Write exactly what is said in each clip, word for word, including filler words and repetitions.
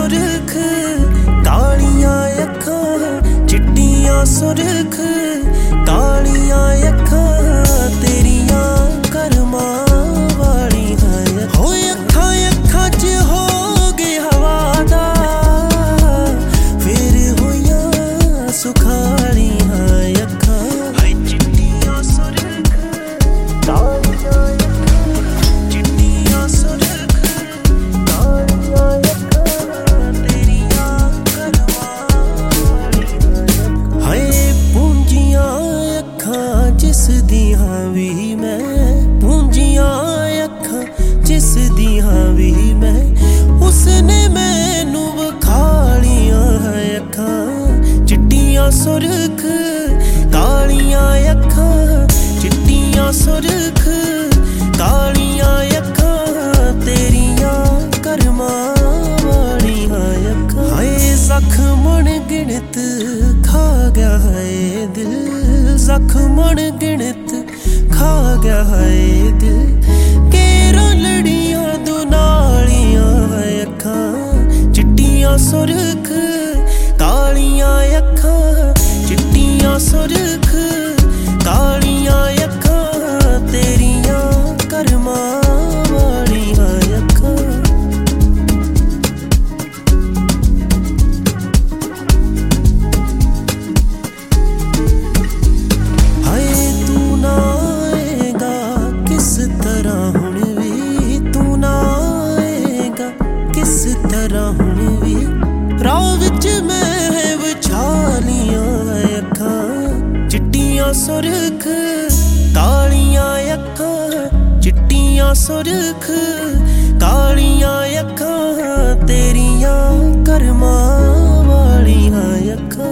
सुरख कालियां अखां चिट्टियां सुरख कालियां अखां तेरियां करमां वालियां हो अखां अखां च हो गए हवा दा फिर होइयां सुखालियां अखां हाय चिट्टियां सुरख कालियां जिस दियां भी मैं पूंजियां अखां जिस दियां भी मैं उसने मैनू विखालियां अखां चिट्टियां सुरख कालियां अखां चिट्टियां सुरख कालियां अखां तेरियां करमां वालियां अखां हाय जख्म गिणत खा गया है दिल जख्म गिणत खा गया है दिल केरा लड़ियां दो नालियां अखां चिट्टियां सुरख कालियां अखां चिट्टियां सुरख कालियां अखां तेरियां करमां वालियां अखां राह विच मैं विछालियां अखां चिट्टियां सुरख कालियां अखां चिट्टियां सुरख कालियां अखां तेरियां करमां वालियां अखां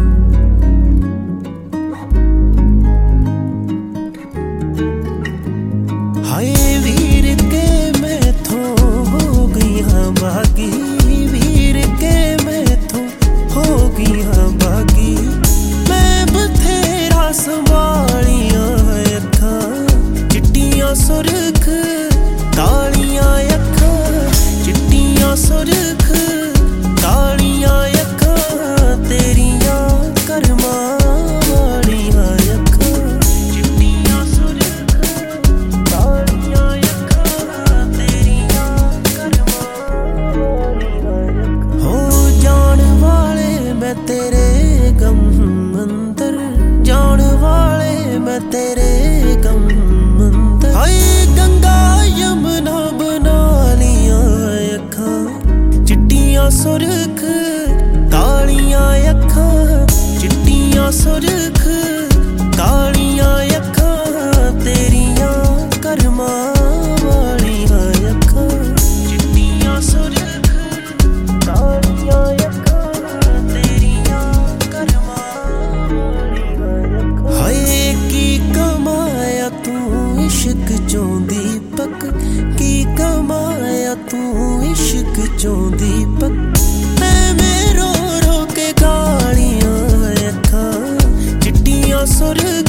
हाय वीर के मैथों हो गई हाँ बागी वीर के मैथों हो गई हाँ बागी मैं बथेरा संभालियां अखां चिट्टियां सुरख कालियां अखां चिट्टियां सुरख कालियां अखां तेरियां करमां वालियां अखां चिट्टियां सुरख कालियां अखां तेरियां करमां हो जान वाले मैं तेरे गम अंदर जान वाले मैं तेरे गम अंदर हाय गंगा यमुना बना लिया अखां चिट्टियां सुरख कालियां अखां चिट्टियां सुरख कालियां अखां तेरियां करमां वालियां अखां चिट्टियां सुरख कालियां अखां तेरियां करमां वालियां अखां हाय की कमाया तू इश्क चों दीपक की कमाया तू इश्क चों दीपक मैं रो रो के गालियां अखां चिट्टियां सुरख